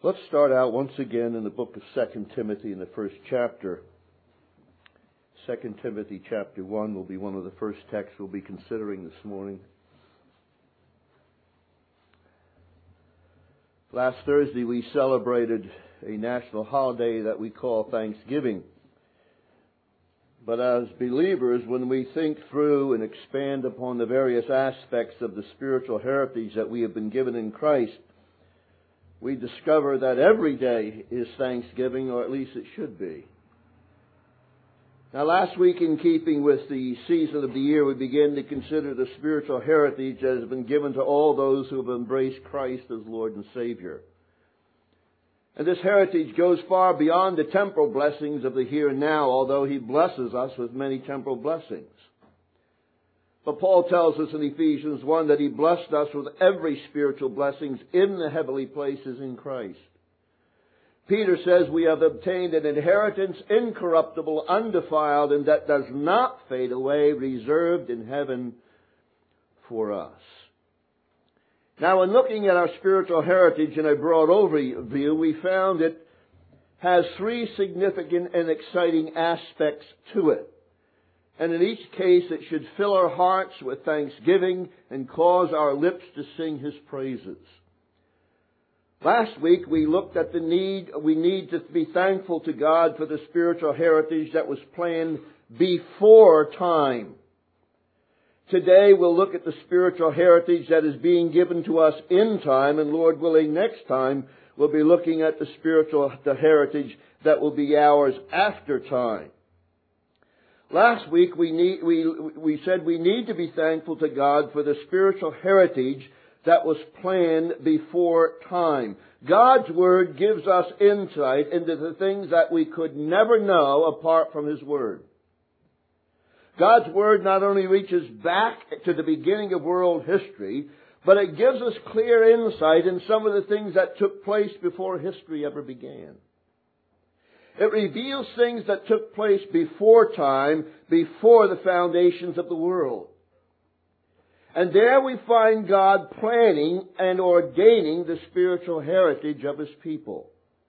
Let's start out once again in the book of 2 Timothy in the first chapter. 2 Timothy chapter 1 will be one of the first texts we'll be considering this morning. Last Thursday we celebrated a national holiday that we call Thanksgiving. But as believers, when we think through and expand upon the various aspects of the spiritual heritage that we have been given in Christ, we discover that every day is Thanksgiving, or at least it should be. Now, last week, in keeping with the season of the year, we began to consider the spiritual heritage that has been given to all those who have embraced Christ as Lord and Savior. And this heritage goes far beyond the temporal blessings of the here and now, although He blesses us with many temporal blessings. But Paul tells us in Ephesians 1 that He blessed us with every spiritual blessings in the heavenly places in Christ. Peter says we have obtained an inheritance incorruptible, undefiled, and that does not fade away, reserved in heaven for us. Now, in looking at our spiritual heritage in a broad overview, we found it has three significant and exciting aspects to it. And in each case, it should fill our hearts with thanksgiving and cause our lips to sing His praises. Last week, we looked at we need to be thankful to God for the spiritual heritage that was planned before time. Today, we'll look at the spiritual heritage that is being given to us in time, and Lord willing, next time, we'll be looking at the heritage that will be ours after time. Last week, we said we need to be thankful to God for the spiritual heritage that was planned before time. God's Word gives us insight into the things that we could never know apart from His Word. God's Word not only reaches back to the beginning of world history, but it gives us clear insight in some of the things that took place before history ever began. It reveals things that took place before time, before the foundations of the world. And there we find God planning and ordaining the spiritual heritage of His people.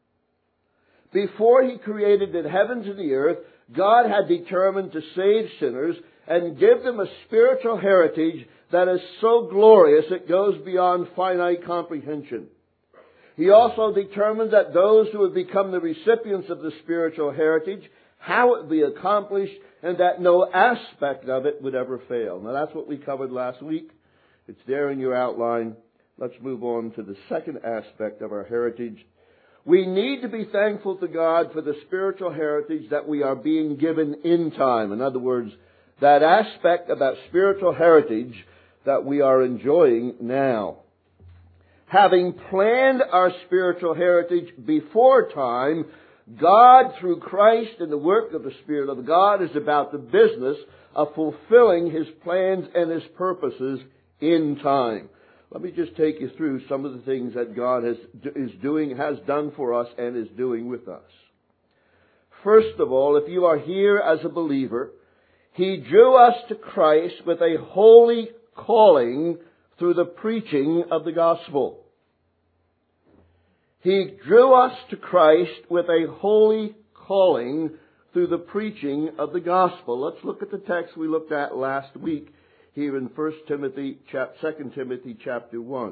Before He created the heavens and the earth, God had determined to save sinners and give them a spiritual heritage that is so glorious it goes beyond finite comprehension. He also determined that those who would become the recipients of the spiritual heritage, how it would be accomplished, and that no aspect of it would ever fail. Now that's what we covered last week. It's there in your outline. Let's move on to the second aspect of our heritage. We need to be thankful to God for the spiritual heritage that we are being given in time. In other words, that aspect of that spiritual heritage that we are enjoying now. Having planned our spiritual heritage before time, God, through Christ and the work of the Spirit of God, is about the business of fulfilling His plans and His purposes in time. Let me just take you through some of the things that God has done for us and is doing with us. First of all, if you are here as a believer, He drew us to Christ with a holy calling through the preaching of the gospel. He drew us to Christ with a holy calling through the preaching of the gospel. Let's look at the text we looked at last week here in 2 Timothy chapter 1.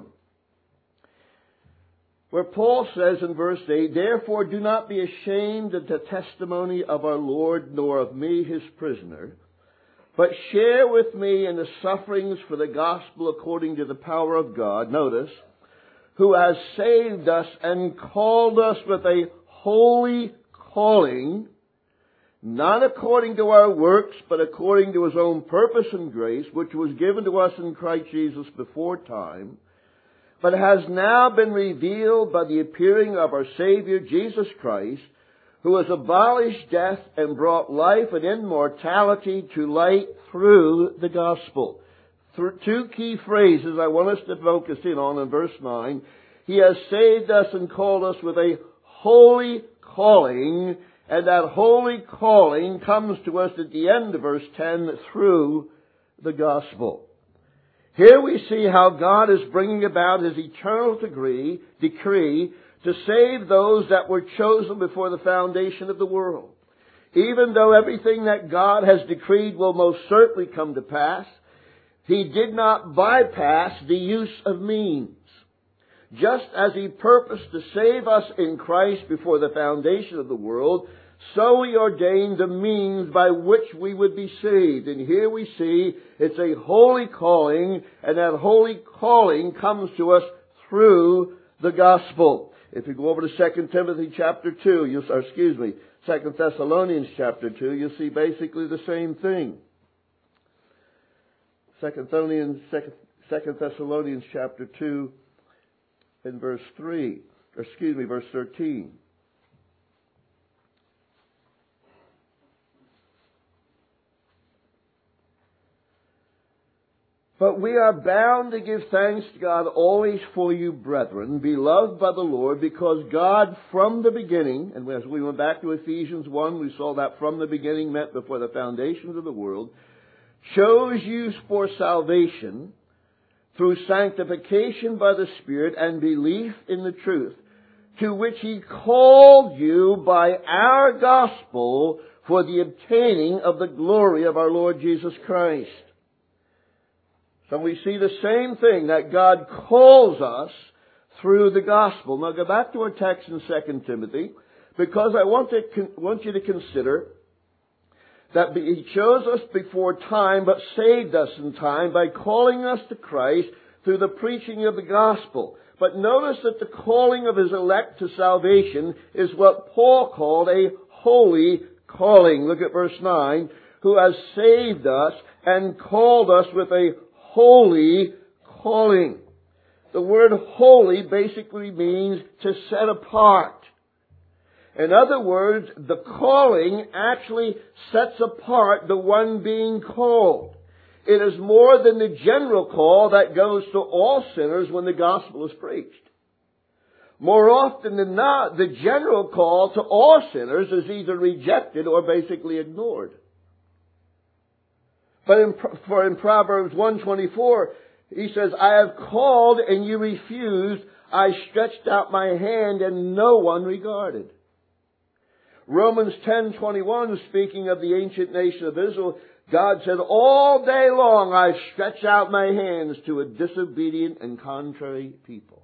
Where Paul says in verse 8, "Therefore do not be ashamed of the testimony of our Lord, nor of me, His prisoner, but share with me in the sufferings for the gospel according to the power of God," notice, "who has saved us and called us with a holy calling, not according to our works, but according to His own purpose and grace, which was given to us in Christ Jesus before time, but has now been revealed by the appearing of our Savior Jesus Christ, who has abolished death and brought life and immortality to light through the gospel." Two key phrases I want us to focus in on in verse 9. He has saved us and called us with a holy calling, and that holy calling comes to us at the end of verse 10 through the gospel. Here we see how God is bringing about His eternal decree to save those that were chosen before the foundation of the world. Even though everything that God has decreed will most certainly come to pass, He did not bypass the use of means. Just as He purposed to save us in Christ before the foundation of the world, so He ordained the means by which we would be saved. And here we see it's a holy calling, and that holy calling comes to us through the gospel. If you go over to 2 Timothy chapter 2, 2 Thessalonians chapter 2, you'll see basically the same thing. 2 Thessalonians chapter 2 and verse 13. But we are bound to give thanks to God always for you, brethren, beloved by the Lord, because God from the beginning, and as we went back to Ephesians 1, we saw that from the beginning meant before the foundations of the world, chose you for salvation through sanctification by the Spirit and belief in the truth, to which He called you by our gospel for the obtaining of the glory of our Lord Jesus Christ. So we see the same thing, that God calls us through the gospel. Now go back to our text in 2 Timothy, because I want you to consider that He chose us before time, but saved us in time by calling us to Christ through the preaching of the gospel. But notice that the calling of His elect to salvation is what Paul called a holy calling. Look at verse 9. Who has saved us and called us with a holy calling. The word holy basically means to set apart. In other words, the calling actually sets apart the one being called. It is more than the general call that goes to all sinners when the gospel is preached. More often than not, the general call to all sinners is either rejected or basically ignored. But in Proverbs 1:24, he says, I have called and you refused. I stretched out my hand and no one regarded. Romans 10:21, speaking of the ancient nation of Israel, God said, all day long I stretch out my hands to a disobedient and contrary people.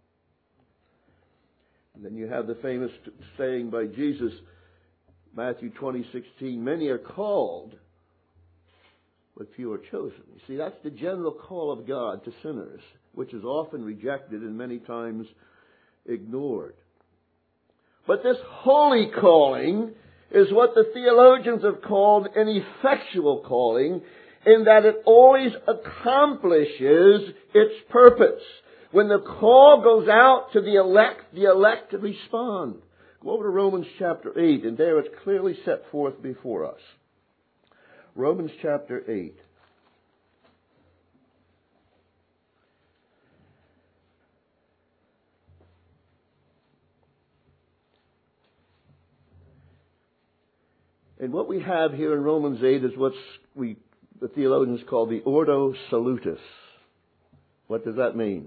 And then you have the famous saying by Jesus, Matthew 20:16, many are called, but few are chosen. You see, that's the general call of God to sinners, which is often rejected and many times ignored. But this holy calling is what the theologians have called an effectual calling, in that it always accomplishes its purpose. When the call goes out to the elect respond. Go over to Romans chapter 8, and there it's clearly set forth before us. Romans chapter 8. And what we have here in Romans 8 is what the theologians call the Ordo Salutis. What does that mean?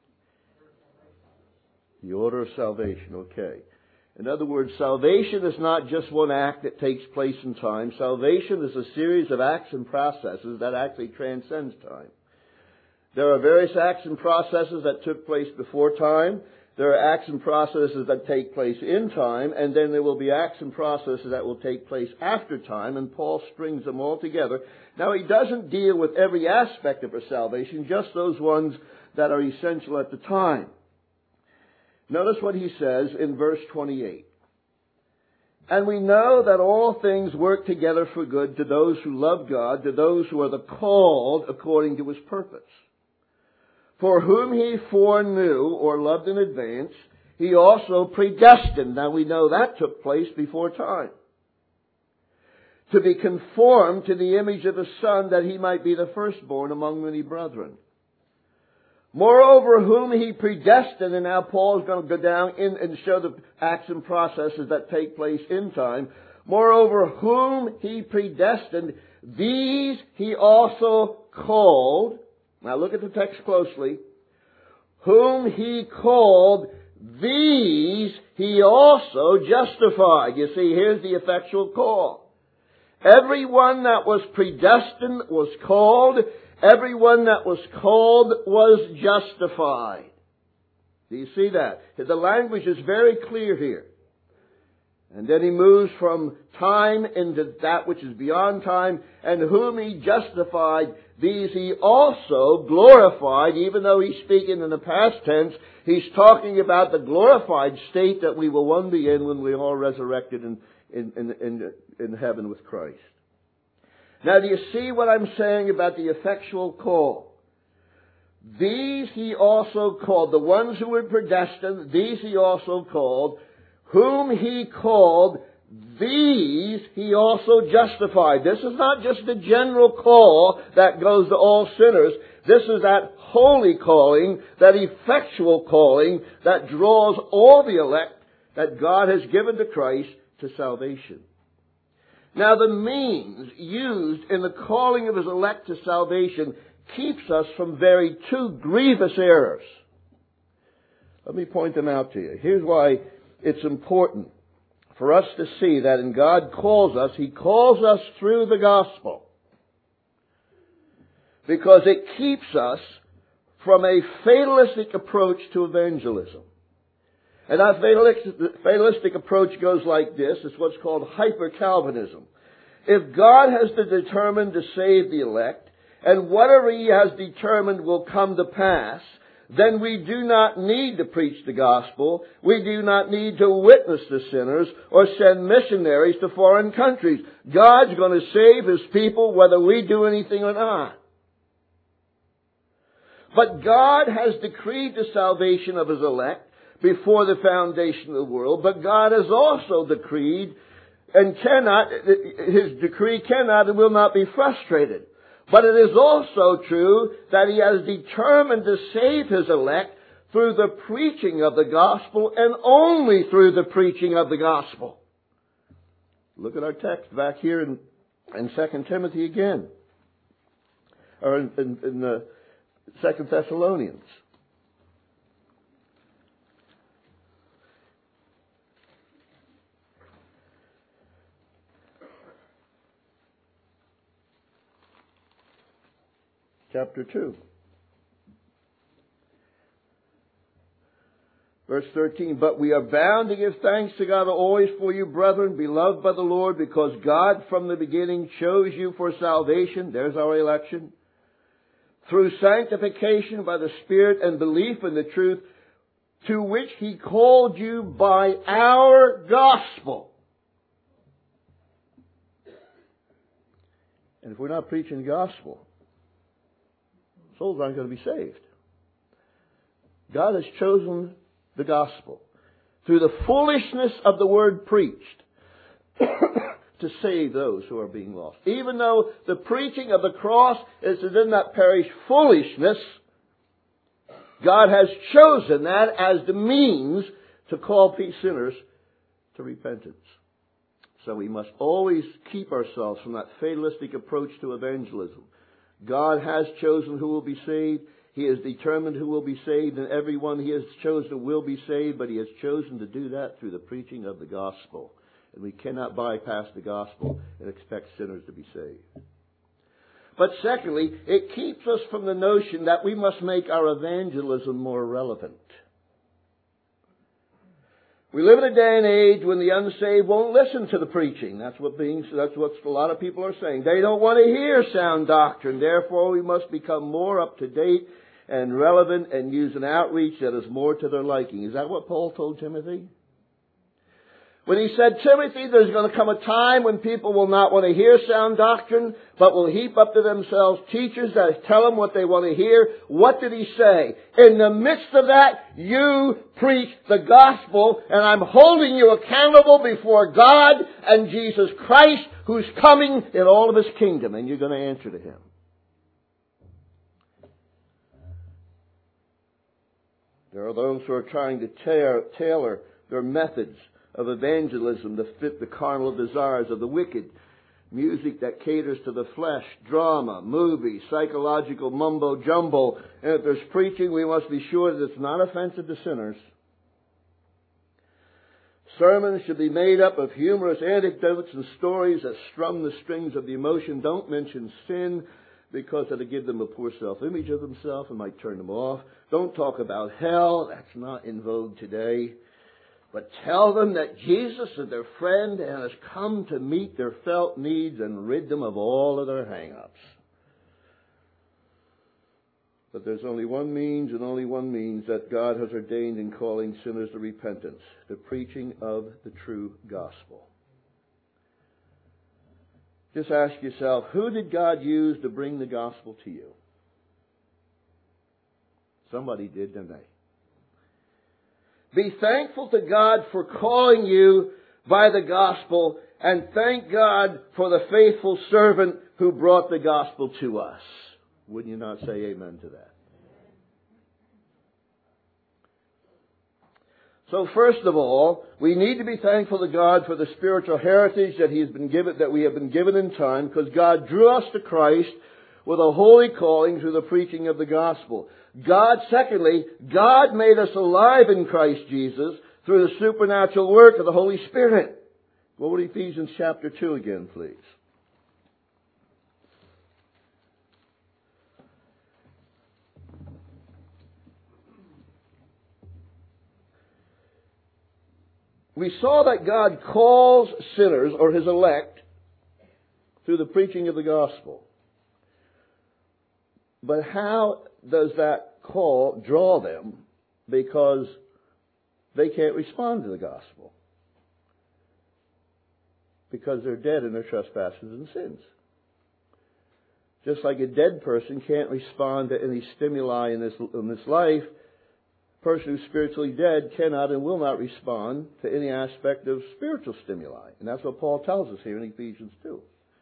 The order of salvation, okay. In other words, salvation is not just one act that takes place in time. Salvation is a series of acts and processes that actually transcends time. There are various acts and processes that took place before time. There are acts and processes that take place in time, and then there will be acts and processes that will take place after time, and Paul strings them all together. Now, he doesn't deal with every aspect of our salvation, just those ones that are essential at the time. Notice what he says in verse 28. And we know that all things work together for good to those who love God, to those who are the called according to His purpose. For whom He foreknew or loved in advance, He also predestined. Now we know that took place before time. To be conformed to the image of His Son, that He might be the firstborn among many brethren. Moreover, whom He predestined, and now Paul is going to go down in and show the acts and processes that take place in time. Moreover, whom He predestined, these He also called. Now look at the text closely. Whom He called, these He also justified. You see, here's the effectual call. Everyone that was predestined was called. Everyone that was called was justified. Do you see that? The language is very clear here. And then he moves from time into that which is beyond time. And whom He justified, these He also glorified. Even though he's speaking in the past tense, he's talking about the glorified state that we will one be in when we're all resurrected in heaven with Christ. Now, do you see what I'm saying about the effectual call? These He also called. The ones who were predestined, these He also called. Whom He called, these He also justified. This is not just the general call that goes to all sinners. This is that holy calling, that effectual calling that draws all the elect that God has given to Christ to salvation. Now, the means used in the calling of His elect to salvation keeps us from very two grievous errors. Let me point them out to you. Here's why it's important for us to see that when God calls us, He calls us through the gospel. Because it keeps us from a fatalistic approach to evangelism. And our fatalistic approach goes like this. It's what's called hyper-Calvinism. If God has determined to save the elect, and whatever He has determined will come to pass, then we do not need to preach the gospel. We do not need to witness to sinners or send missionaries to foreign countries. God's going to save His people whether we do anything or not. But God has decreed the salvation of His elect before the foundation of the world. But God has also decreed and His decree cannot and will not be frustrated. But it is also true that He has determined to save His elect through the preaching of the gospel and only through the preaching of the gospel. Look at our text back here in 2 Timothy again. Or in 2 Thessalonians. Chapter 2. Verse 13, but we are bound to give thanks to God always for you, brethren, beloved by the Lord, because God from the beginning chose you for salvation. There's our election. Through sanctification by the Spirit and belief in the truth, to which He called you by our gospel. And if we're not preaching the gospel, souls aren't going to be saved. God has chosen the gospel through the foolishness of the word preached to save those who are being lost. Even though the preaching of the cross is to them that perish foolishness, God has chosen that as the means to call sinners to repentance. So we must always keep ourselves from that fatalistic approach to evangelism. God has chosen who will be saved. He has determined who will be saved, and everyone He has chosen will be saved, but He has chosen to do that through the preaching of the gospel. And we cannot bypass the gospel and expect sinners to be saved. But secondly, it keeps us from the notion that we must make our evangelism more relevant. We live in a day and age when the unsaved won't listen to the preaching. That's what a lot of people are saying. They don't want to hear sound doctrine. Therefore, we must become more up to date and relevant and use an outreach that is more to their liking. Is that what Paul told Timothy? When he said, Timothy, there's going to come a time when people will not want to hear sound doctrine, but will heap up to themselves teachers that tell them what they want to hear. What did he say? In the midst of that, you preach the gospel, and I'm holding you accountable before God and Jesus Christ, who's coming in all of His kingdom, and you're going to answer to Him. There are those who are trying to tailor their methods of evangelism to fit the carnal desires of the wicked. Music that caters to the flesh, drama, movies, psychological mumbo-jumbo. And if there's preaching, we must be sure that it's not offensive to sinners. Sermons should be made up of humorous anecdotes and stories that strum the strings of the emotion. Don't mention sin, because it'll give them a poor self-image of themselves and might turn them off. Don't talk about hell. That's not in vogue today. But tell them that Jesus is their friend and has come to meet their felt needs and rid them of all of their hang-ups. But there's only one means and only one means that God has ordained in calling sinners to repentance: the preaching of the true gospel. Just ask yourself, who did God use to bring the gospel to you? Somebody did, didn't they? Be thankful to God for calling you by the gospel, and thank God for the faithful servant who brought the gospel to us. Wouldn't you not say amen to that? So first of all, we need to be thankful to God for the spiritual heritage that we have been given in time, because God drew us to Christ with a holy calling through the preaching of the gospel. Secondly, God made us alive in Christ Jesus through the supernatural work of the Holy Spirit. Go to Ephesians chapter 2 again, please. We saw that God calls sinners, or His elect, through the preaching of the gospel. But how does that call draw them? Because they can't respond to the gospel. Because they're dead in their trespasses and sins. Just like a dead person can't respond to any stimuli in this life, a person who's spiritually dead cannot and will not respond to any aspect of spiritual stimuli. And that's what Paul tells us here in Ephesians 2.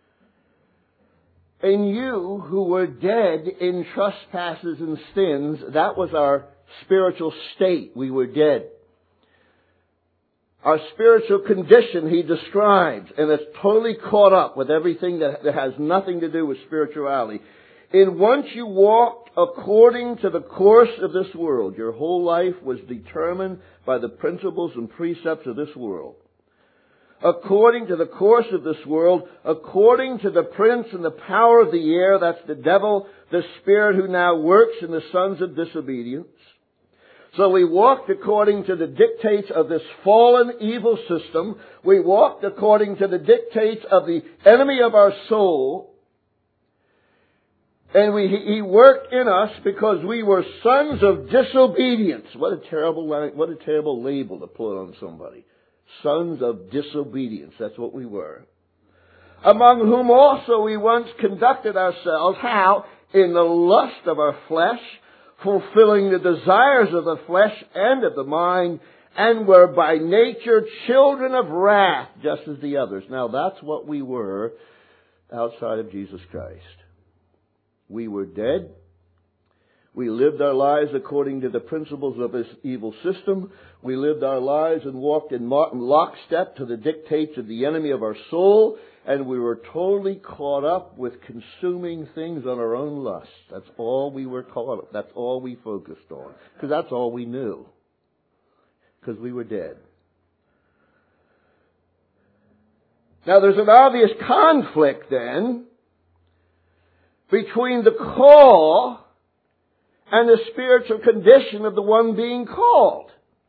And you who were dead in trespasses and sins, that was our spiritual state. We were dead. Our spiritual condition he describes, and it's totally caught up with everything that has nothing to do with spirituality. And once you walked according to the course of this world, your whole life was determined by the principles and precepts of this world. According to the course of this world, according to the prince and the power of the air, that's the devil, the spirit who now works in the sons of disobedience. So we walked according to the dictates of this fallen evil system. We walked according to the dictates of the enemy of our soul. And he worked in us because we were sons of disobedience. What a terrible label to put on somebody. Sons of disobedience. That's what we were. Among whom also we once conducted ourselves. How? In the lust of our flesh, fulfilling the desires of the flesh and of the mind, and were by nature children of wrath, just as the others. Now that's what we were outside of Jesus Christ. We were dead. We lived our lives according to the principles of this evil system. We lived our lives and walked in lockstep to the dictates of the enemy of our soul. And we were totally caught up with consuming things on our own lust. That's all we were caught up. That's all we focused on. Because that's all we knew. Because we were dead. Now there's an obvious conflict then between the call and the spiritual condition of the one being called.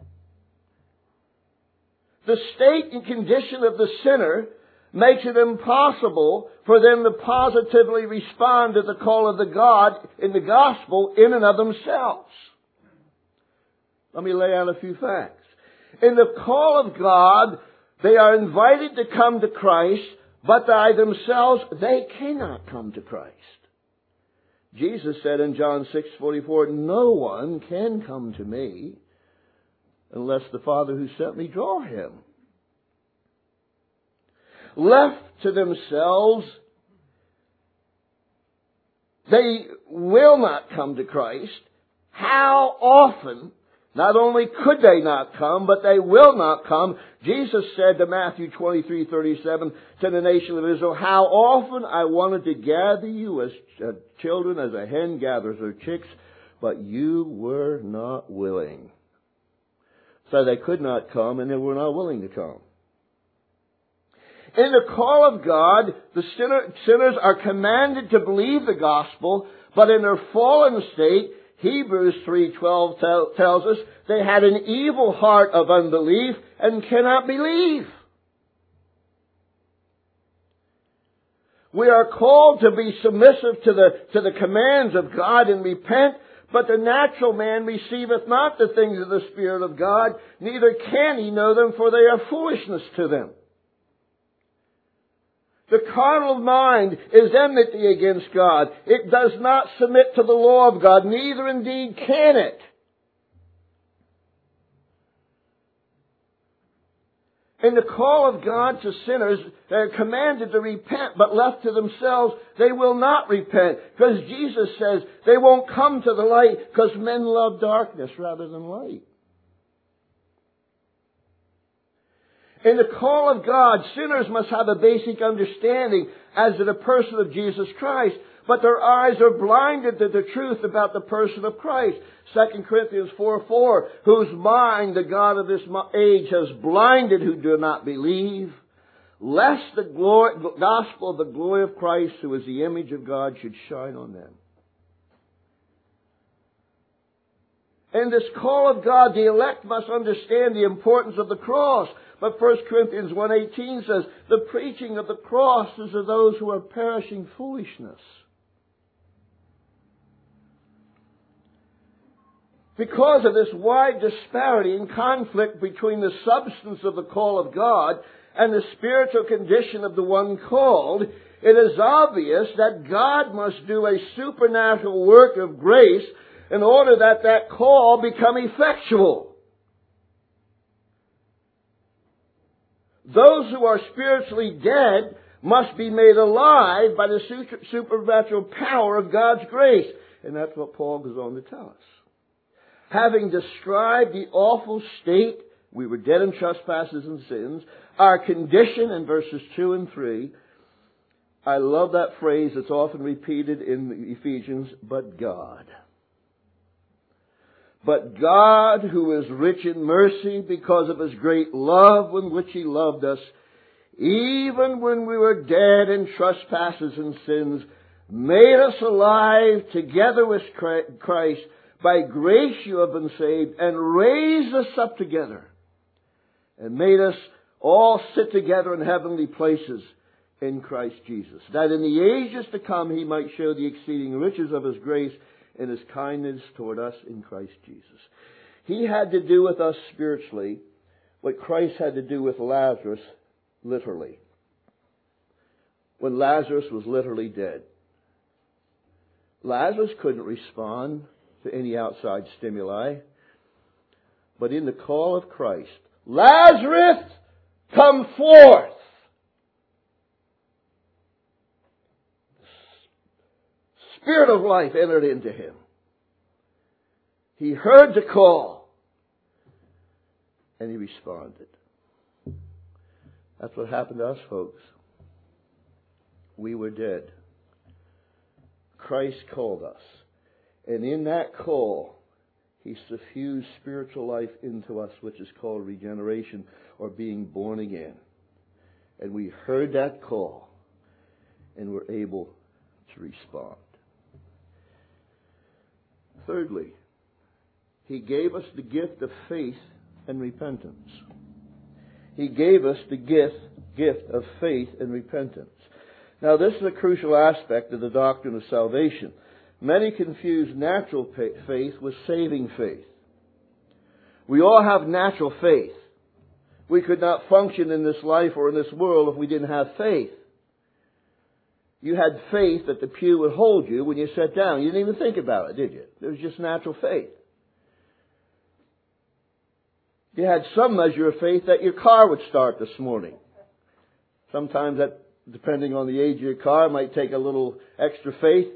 The state and condition of the sinner makes it impossible for them to positively respond to the call of the God in the gospel in and of themselves. Let me lay out a few facts. In the call of God, they are invited to come to Christ, but by themselves they cannot come to Christ. Jesus said in John 6:44, "No one can come to me unless the Father who sent me draw him." Left to themselves, they will not come to Christ. How often? Not only could they not come, but they will not come. Jesus said to Matthew 23:37 to the nation of Israel, "How often I wanted to gather you as children, as a hen gathers her chicks, but you were not willing." So they could not come, and they were not willing to come. In the call of God, the sinners are commanded to believe the gospel, but in their fallen state, Hebrews 3:12 tells us they had an evil heart of unbelief and cannot believe. We are called to be submissive to the commands of God and repent, but the natural man receiveth not the things of the Spirit of God, neither can he know them, for they are foolishness to them. The carnal mind is enmity against God. It does not submit to the law of God, neither indeed can it. In the call of God to sinners, they are commanded to repent, but left to themselves, they will not repent. Because Jesus says they won't come to the light because men love darkness rather than light. In the call of God, sinners must have a basic understanding as to the person of Jesus Christ, but their eyes are blinded to the truth about the person of Christ. 2 Corinthians 4:4, whose mind the God of this age has blinded who do not believe, lest the gospel of the glory of Christ, who is the image of God, should shine on them. In this call of God, the elect must understand the importance of the cross. But 1 Corinthians 1:18 says, the preaching of the cross is to those who are perishing foolishness. Because of this wide disparity and conflict between the substance of the call of God and the spiritual condition of the one called, it is obvious that God must do a supernatural work of grace in order that that call become effectual. Those who are spiritually dead must be made alive by the supernatural power of God's grace. And that's what Paul goes on to tell us. Having described the awful state, we were dead in trespasses and sins, our condition in verses 2 and 3, I love that phrase that's often repeated in Ephesians, but God. But God, who is rich in mercy because of His great love with which He loved us, even when we were dead in trespasses and sins, made us alive together with Christ. By grace you have been saved, and raised us up together, and made us all sit together in heavenly places in Christ Jesus, that in the ages to come He might show the exceeding riches of His grace and His kindness toward us in Christ Jesus. He had to do with us spiritually what Christ had to do with Lazarus literally. When Lazarus was literally dead. Lazarus couldn't respond to any outside stimuli. But in the call of Christ, Lazarus, come forth! Spirit of life entered into him. He heard the call, and he responded. That's what happened to us, folks. We were dead. Christ called us. And in that call, He suffused spiritual life into us, which is called regeneration or being born again. And we heard that call and were able to respond. Thirdly, He gave us the gift of faith and repentance. He gave us the gift of faith and repentance. Now, this is a crucial aspect of the doctrine of salvation. Many confuse natural faith with saving faith. We all have natural faith. We could not function in this life or in this world if we didn't have faith. You had faith that the pew would hold you when you sat down. You didn't even think about it, did you? It was just natural faith. You had some measure of faith that your car would start this morning. Sometimes that, depending on the age of your car, might take a little extra faith.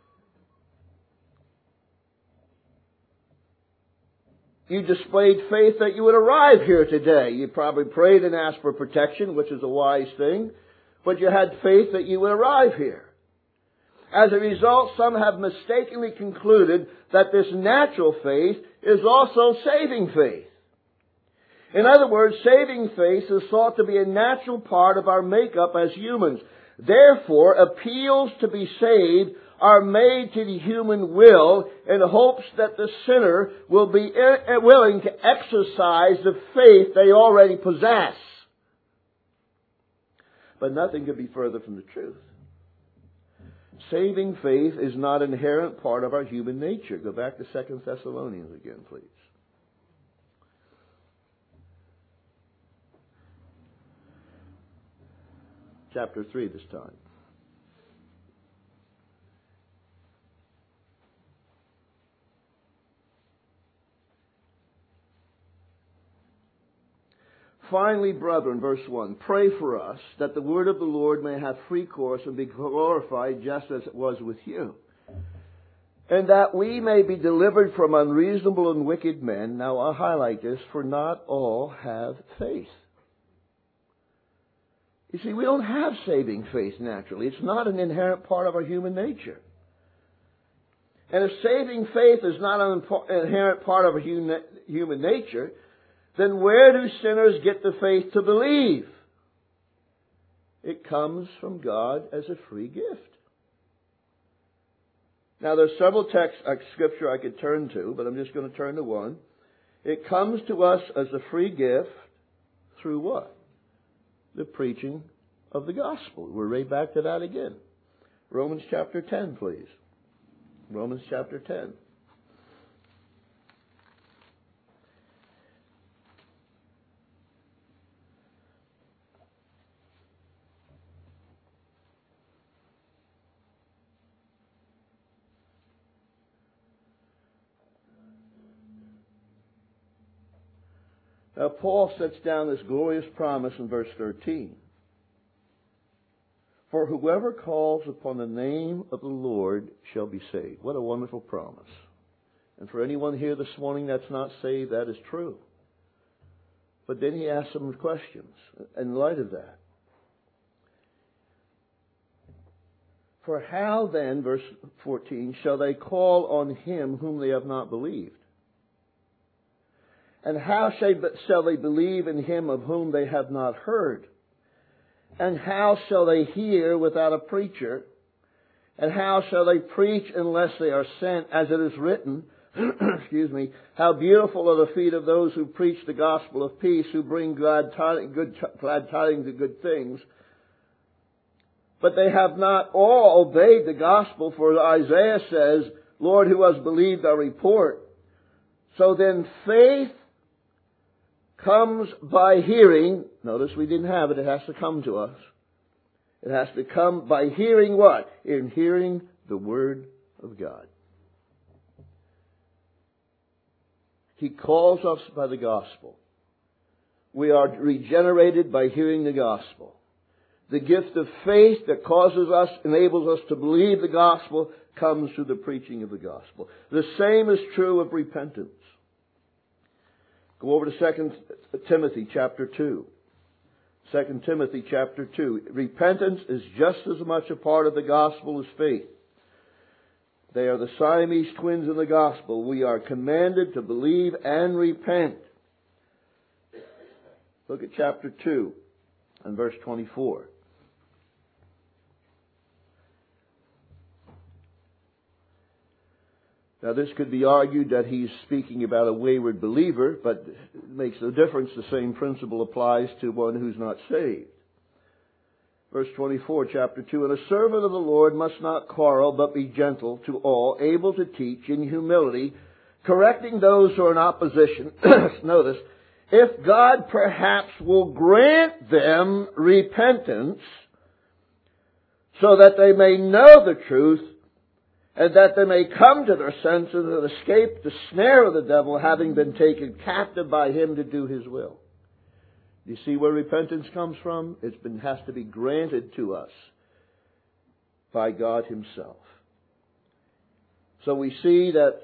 You displayed faith that you would arrive here today. You probably prayed and asked for protection, which is a wise thing, but you had faith that you would arrive here. As a result, some have mistakenly concluded that this natural faith is also saving faith. In other words, saving faith is thought to be a natural part of our makeup as humans. Therefore, appeals to be saved are made to the human will in hopes that the sinner will be willing to exercise the faith they already possess. But nothing could be further from the truth. Saving faith is not an inherent part of our human nature. Go back to 2 Thessalonians again, please. Chapter 3 this time. Finally, brethren, verse 1, pray for us that the word of the Lord may have free course and be glorified just as it was with you. And that we may be delivered from unreasonable and wicked men. Now I'll highlight this, for not all have faith. You see, we don't have saving faith naturally. It's not an inherent part of our human nature. And if saving faith is not an inherent part of our human nature, then where do sinners get the faith to believe? It comes from God as a free gift. Now there's several texts of Scripture I could turn to, but I'm just going to turn to one. It comes to us as a free gift through what? The preaching of the gospel. We're right back to that again. Romans chapter 10, please. Romans chapter 10. Now, Paul sets down this glorious promise in verse 13. For whoever calls upon the name of the Lord shall be saved. What a wonderful promise. And for anyone here this morning that's not saved, that is true. But then he asks some questions in light of that. For how then, verse 14, shall they call on him whom they have not believed? And how shall they believe in him of whom they have not heard? And how shall they hear without a preacher? And how shall they preach unless they are sent? As it is written, excuse me, how beautiful are the feet of those who preach the gospel of peace, who bring glad tidings of good things. But they have not all obeyed the gospel, for Isaiah says, Lord, who has believed our report? So then faith comes by hearing. Notice we didn't have it. It has to come to us. It has to come by hearing what? In hearing the Word of God. He calls us by the gospel. We are regenerated by hearing the gospel. The gift of faith that enables us to believe the gospel comes through the preaching of the gospel. The same is true of repentance. Go over to 2 Timothy chapter 2. 2 Timothy chapter 2. Repentance is just as much a part of the gospel as faith. They are the Siamese twins in the gospel. We are commanded to believe and repent. Look at chapter 2 and verse 24. Now this could be argued that he's speaking about a wayward believer, but it makes no difference. The same principle applies to one who's not saved. Verse 24, chapter 2, And a servant of the Lord must not quarrel, but be gentle to all, able to teach in humility, correcting those who are in opposition. Notice, if God perhaps will grant them repentance, so that they may know the truth, and that they may come to their senses and escape the snare of the devil, having been taken captive by him to do his will. You see where repentance comes from? It has to be granted to us by God himself. So we see that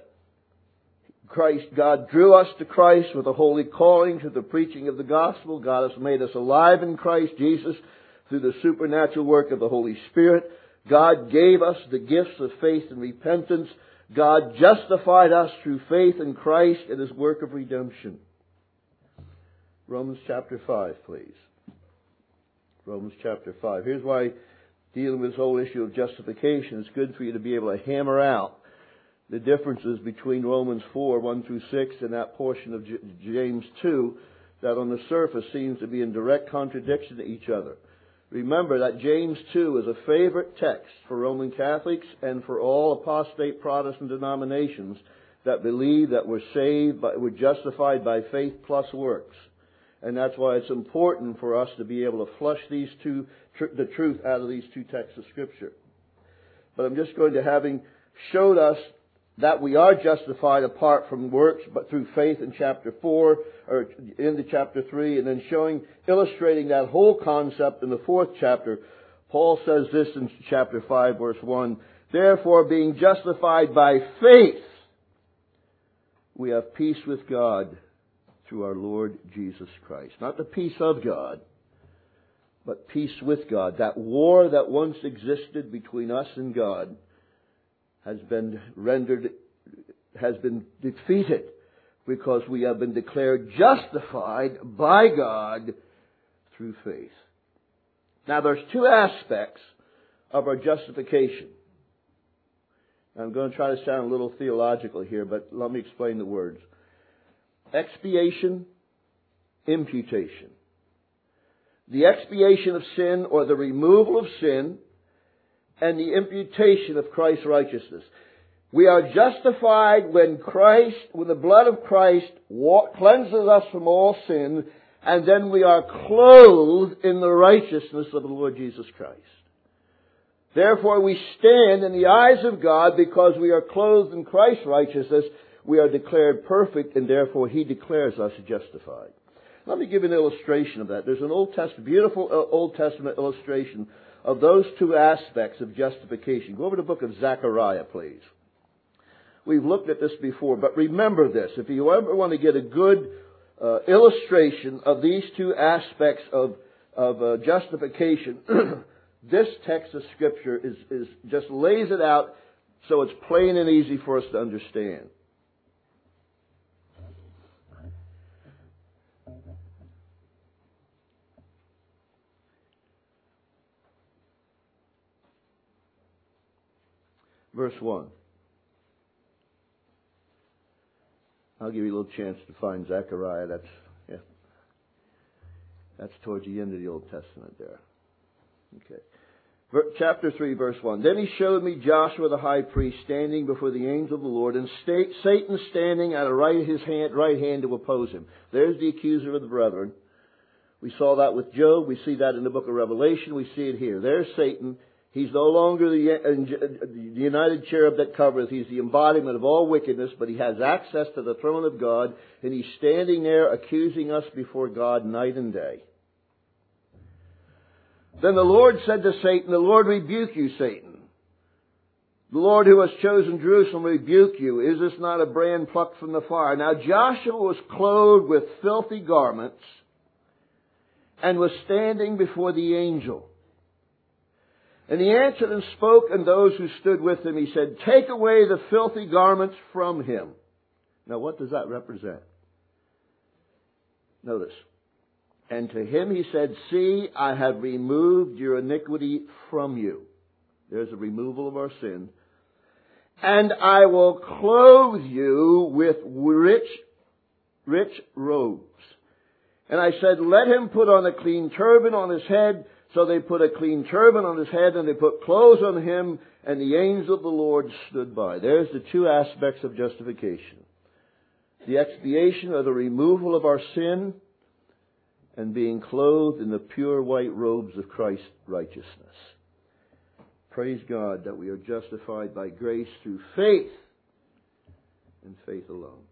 God drew us to Christ with a holy calling to the preaching of the gospel. God has made us alive in Christ Jesus through the supernatural work of the Holy Spirit. God gave us the gifts of faith and repentance. God justified us through faith in Christ and his work of redemption. Romans chapter 5, please. Romans chapter 5. Here's why dealing with this whole issue of justification, it's good for you to be able to hammer out the differences between Romans 4, 1 through 6, and that portion of James 2 that on the surface seems to be in direct contradiction to each other. Remember that James 2 is a favorite text for Roman Catholics and for all apostate Protestant denominations that believe that we're justified by faith plus works. And that's why it's important for us to be able to flush the truth out of these two texts of Scripture. But I'm just going to, having showed us that we are justified apart from works, but through faith in chapter 4, or into chapter 3, and then illustrating that whole concept in the 4th chapter, Paul says this in chapter 5, verse 1, "Therefore, being justified by faith, we have peace with God through our Lord Jesus Christ." Not the peace of God, but peace with God. That war that once existed between us and God has been defeated because we have been declared justified by God through faith. Now there's two aspects of our justification. I'm going to try to sound a little theological here, but let me explain the words. Expiation, imputation. The expiation of sin, or the removal of sin, and the imputation of Christ's righteousness. We are justified when the blood of Christ cleanses us from all sin, and then we are clothed in the righteousness of the Lord Jesus Christ. Therefore we stand in the eyes of God because we are clothed in Christ's righteousness. We are declared perfect, and therefore He declares us justified. Let me give you an illustration of that. There's an beautiful Old Testament illustration of those two aspects of justification. Go over to the book of Zechariah, please. We've looked at this before, but remember this. If you ever want to get a good illustration of these two aspects of justification, this text of Scripture is just lays it out so it's plain and easy for us to understand. Verse 1. I'll give you a little chance to find Zechariah. That's towards the end of the Old Testament there. Okay. Chapter 3, verse 1. Then he showed me Joshua the high priest standing before the angel of the Lord, and Satan standing at his right hand to oppose him. There's the accuser of the brethren. We saw that with Job. We see that in the book of Revelation. We see it here. There's Satan. He's no longer the united cherub that covereth. He's the embodiment of all wickedness, but he has access to the throne of God, and he's standing there accusing us before God night and day. Then the Lord said to Satan, "The Lord rebuke you, Satan. The Lord who has chosen Jerusalem rebuke you. Is this not a brand plucked from the fire?" Now Joshua was clothed with filthy garments and was standing before the angel. And he answered and spoke, and those who stood with him, he said, "Take away the filthy garments from him." Now what does that represent? Notice. And to him he said, "See, I have removed your iniquity from you." There's a removal of our sin. "And I will clothe you with rich robes." And I said, "Let him put on a clean turban on his head." So they put a clean turban on his head, and they put clothes on him, and the angel of the Lord stood by. There's the two aspects of justification. The expiation, or the removal of our sin, and being clothed in the pure white robes of Christ's righteousness. Praise God that we are justified by grace through faith, and faith alone.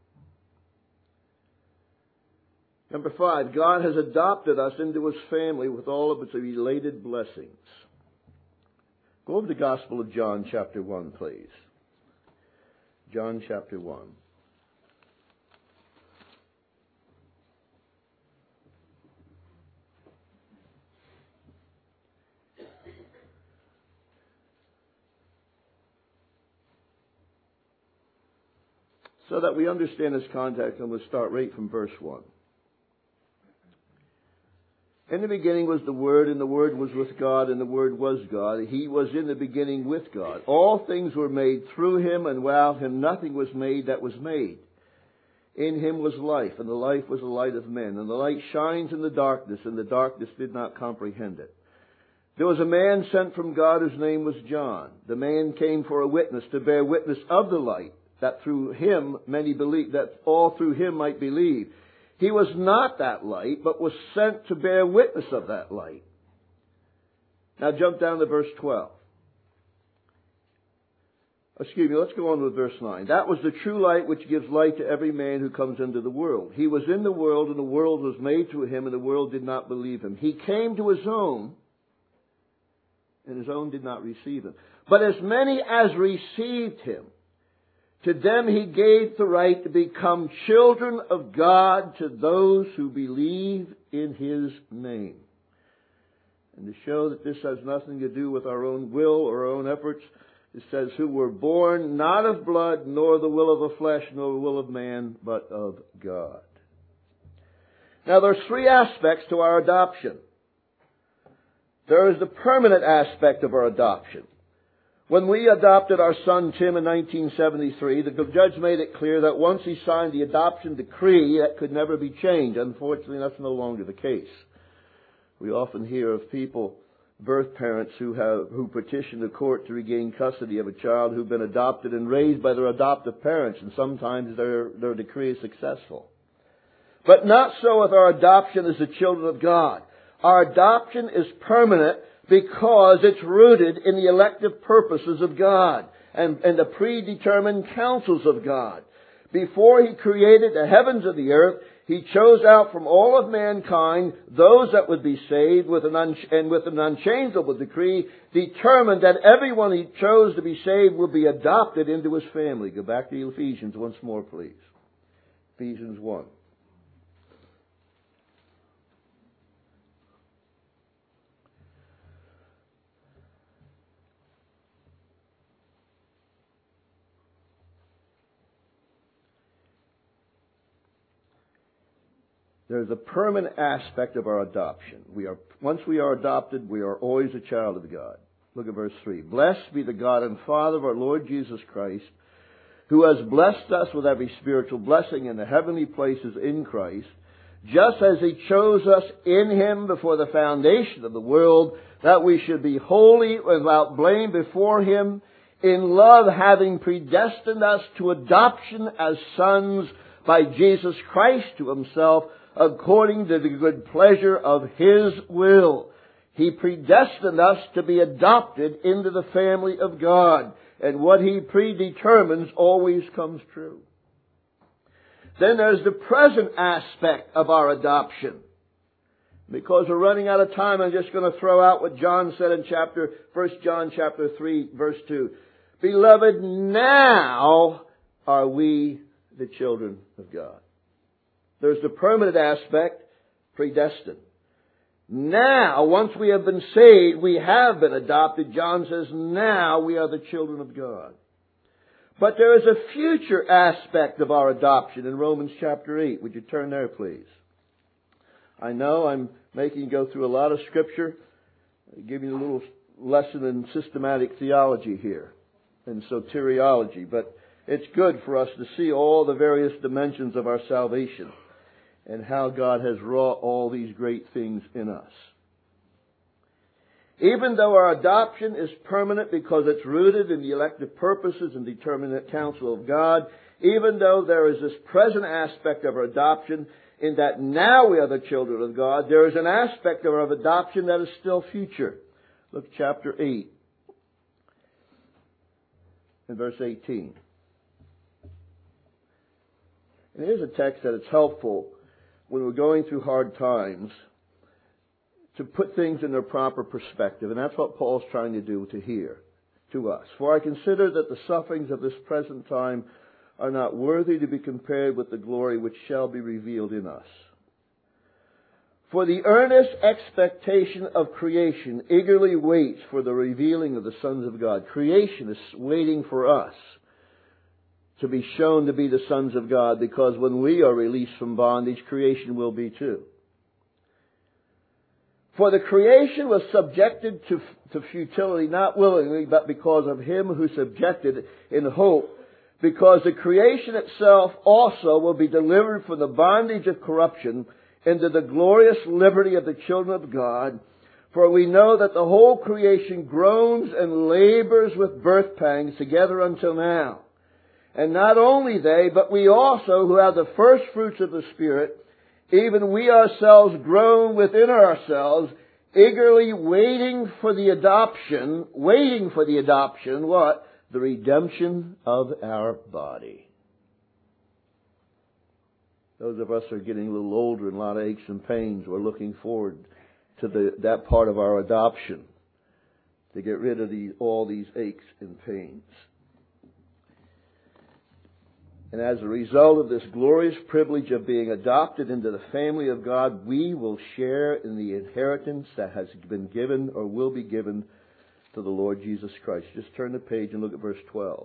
Number 5, God has adopted us into His family with all of its related blessings. Go over to the Gospel of John chapter 1, please. John chapter 1. So that we understand this context, I'm going to start right from verse 1. In the beginning was the Word, and the Word was with God, and the Word was God. He was in the beginning with God. All things were made through Him, and without Him nothing was made that was made. In Him was life, and the life was the light of men. And the light shines in the darkness, and the darkness did not comprehend it. There was a man sent from God whose name was John. The man came for a witness, to bear witness of the light, that through him many believe, that all through him might believe. He was not that light, but was sent to bear witness of that light. Now jump down to verse 12. Let's go on with verse 9. That was the true light which gives light to every man who comes into the world. He was in the world, and the world was made through him, and the world did not believe him. He came to his own, and his own did not receive him. But as many as received him, to them he gave the right to become children of God, to those who believe in his name. And to show that this has nothing to do with our own will or our own efforts, it says, who were born not of blood, nor the will of the flesh, nor the will of man, but of God. Now there's three aspects to our adoption. There is the permanent aspect of our adoption. When we adopted our son Tim in 1973, the judge made it clear that once he signed the adoption decree, that could never be changed. Unfortunately, that's no longer the case. We often hear of people, birth parents, who petition the court to regain custody of a child who've been adopted and raised by their adoptive parents, and sometimes their decree is successful. But not so with our adoption as the children of God. Our adoption is permanent because it's rooted in the elective purposes of God and the predetermined counsels of God. Before He created the heavens and the earth, He chose out from all of mankind those that would be saved with an unchangeable decree, determined that everyone He chose to be saved will be adopted into His family. Go back to Ephesians once more, please. Ephesians 1. There's a permanent aspect of our adoption. Once we are adopted, we are always a child of God. Look at verse 3. Blessed be the God and Father of our Lord Jesus Christ, who has blessed us with every spiritual blessing in the heavenly places in Christ, just as He chose us in Him before the foundation of the world, that we should be holy without blame before Him, in love having predestined us to adoption as sons by Jesus Christ to Himself, according to the good pleasure of His will. He predestined us to be adopted into the family of God. And what He predetermines always comes true. Then there's the present aspect of our adoption. Because we're running out of time, I'm just going to throw out what John said in 1 John chapter 3, verse 2. Beloved, now are we the children of God. There's the permanent aspect, predestined. Now, once we have been saved, we have been adopted. John says, now we are the children of God. But there is a future aspect of our adoption in Romans chapter 8. Would you turn there, please? I know I'm making you go through a lot of Scripture, giving you a little lesson in systematic theology here, and soteriology, but it's good for us to see all the various dimensions of our salvation and how God has wrought all these great things in us. Even though our adoption is permanent because it's rooted in the elective purposes and determinate counsel of God, even though there is this present aspect of our adoption in that now we are the children of God, there is an aspect of our adoption that is still future. Look at chapter 8 and verse 18. And here's a text that it's helpful when we're going through hard times to put things in their proper perspective. And that's what Paul's trying to do to us. For I consider that the sufferings of this present time are not worthy to be compared with the glory which shall be revealed in us. For the earnest expectation of creation eagerly waits for the revealing of the sons of God. Creation is waiting for us to be shown to be the sons of God, because when we are released from bondage, creation will be too. For the creation was subjected to futility, not willingly, but because of him who subjected it in hope, because the creation itself also will be delivered from the bondage of corruption into the glorious liberty of the children of God. For we know that the whole creation groans and labors with birth pangs together until now. And not only they, but we also who have the first fruits of the Spirit, even we ourselves groan within ourselves, eagerly waiting for the adoption, what? The redemption of our body. Those of us who are getting a little older and a lot of aches and pains, we're looking forward to that part of our adoption, to get rid of all these aches and pains. And as a result of this glorious privilege of being adopted into the family of God, we will share in the inheritance that has been given or will be given to the Lord Jesus Christ. Just turn the page and look at verse 12.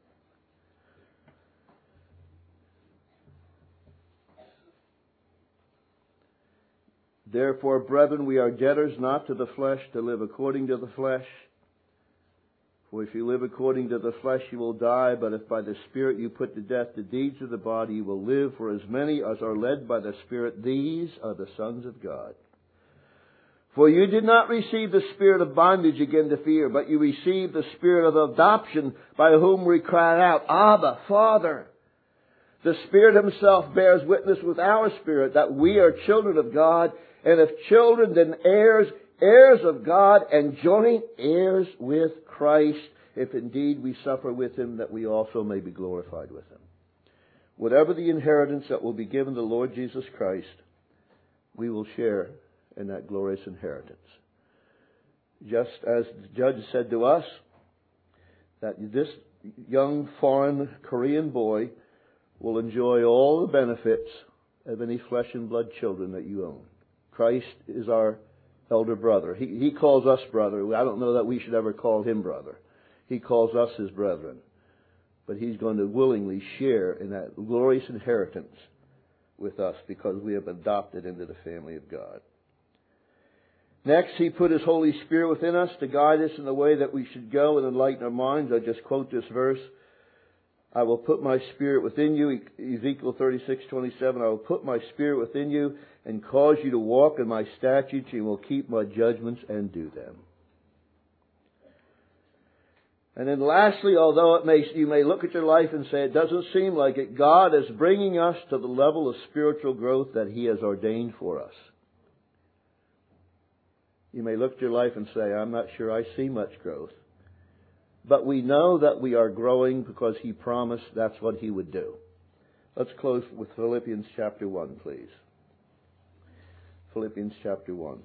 Therefore, brethren, we are debtors not to the flesh to live according to the flesh. For if you live according to the flesh, you will die. But if by the Spirit you put to death the deeds of the body, you will live. For as many as are led by the Spirit, these are the sons of God. For you did not receive the spirit of bondage again to fear, but you received the spirit of adoption, by whom we cry out, Abba, Father. The Spirit Himself bears witness with our spirit that we are children of God, and if children, then heirs, heirs of God, and joint heirs with Christ, if indeed we suffer with Him, that we also may be glorified with Him. Whatever the inheritance that will be given to the Lord Jesus Christ, we will share in that glorious inheritance. Just as the judge said to us, that this young foreign Korean boy will enjoy all the benefits of any flesh and blood children that you own. Christ is our elder brother. He calls us brother. I don't know that we should ever call Him brother. He calls us His brethren. But He's going to willingly share in that glorious inheritance with us because we have adopted into the family of God. Next, He put His Holy Spirit within us to guide us in the way that we should go and enlighten our minds. I just quote this verse. I will put my Spirit within you, Ezekiel 36:27. I will put my Spirit within you and cause you to walk in my statutes. You will keep my judgments and do them. And then lastly, although you may look at your life and say it doesn't seem like it, God is bringing us to the level of spiritual growth that He has ordained for us. You may look at your life and say, I'm not sure I see much growth. But we know that we are growing because He promised that's what He would do. Let's close with Philippians chapter 1, please. Philippians chapter 1.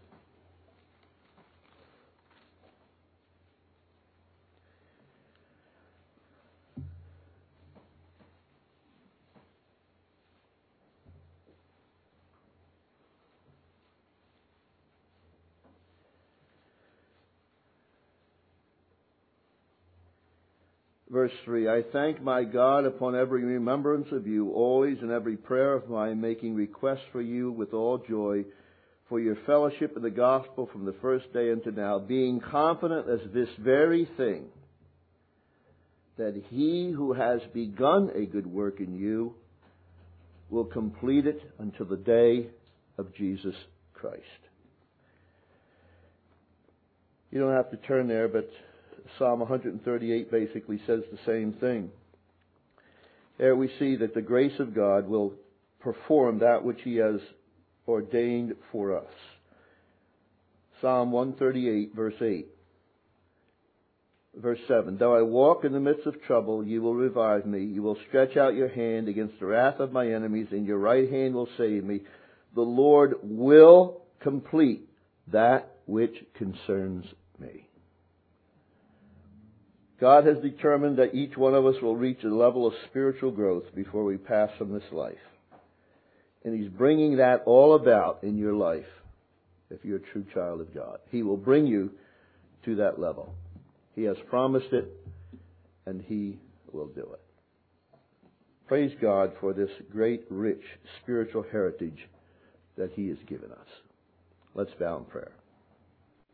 Verse 3, I thank my God upon every remembrance of you, always in every prayer of mine, making request for you with all joy, for your fellowship in the gospel from the first day unto now, being confident as this very thing, that He who has begun a good work in you will complete it until the day of Jesus Christ. You don't have to turn there, but Psalm 138 basically says the same thing. There we see that the grace of God will perform that which He has ordained for us. Psalm 138, verse 8. Verse 7. Though I walk in the midst of trouble, you will revive me. You will stretch out your hand against the wrath of my enemies, and your right hand will save me. The Lord will complete that which concerns me. God has determined that each one of us will reach a level of spiritual growth before we pass from this life. And He's bringing that all about in your life if you're a true child of God. He will bring you to that level. He has promised it, and He will do it. Praise God for this great, rich spiritual heritage that He has given us. Let's bow in prayer.